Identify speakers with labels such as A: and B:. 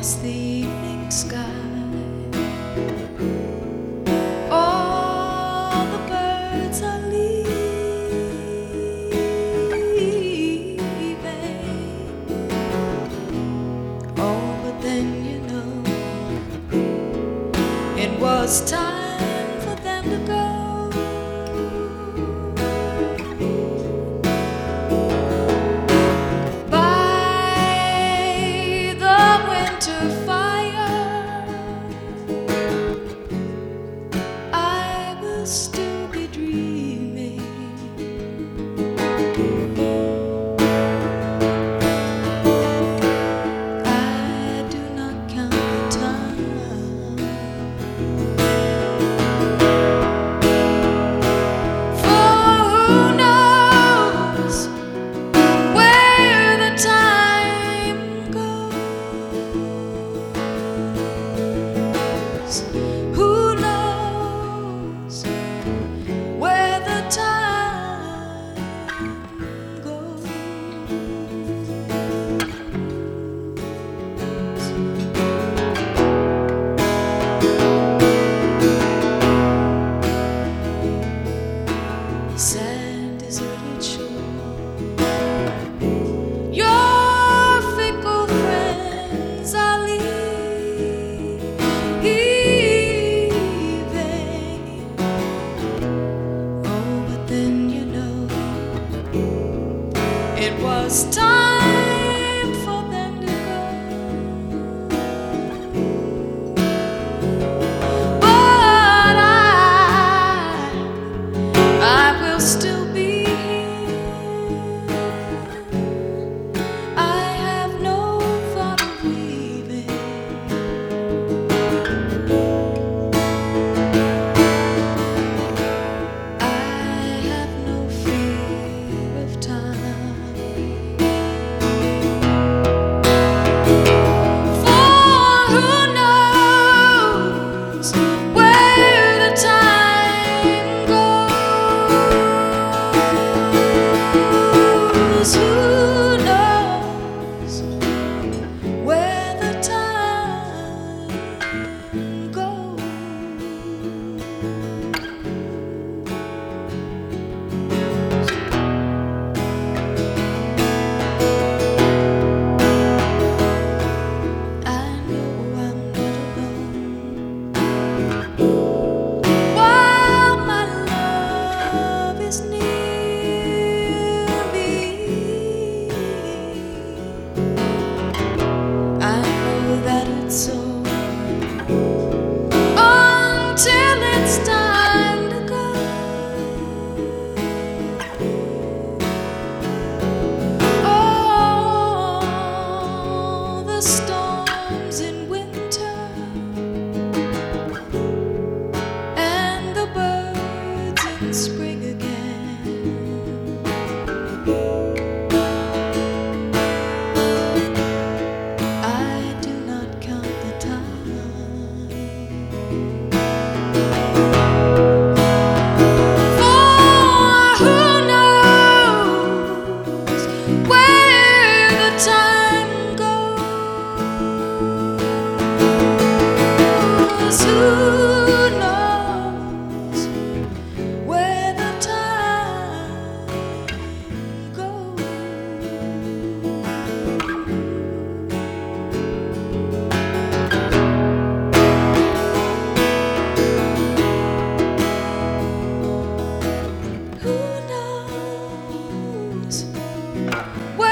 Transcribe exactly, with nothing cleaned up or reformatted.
A: across the evening sky. All the birds are leaving. Oh, but then you know it was time for them to go. Still be dreaming. I do not count the time, for who knows where the time goes. Who knows where the time goes. Sad deserted shore, your fickle friends are leaving. Then you know it was time for them to go. But I, I will still be here. I have no thought of leaving. So until it's time to go. Oh, the storms in winter and the birds in spring again. I do not count the time, for who knows where the time goes. Who knows where the time goes. Who knows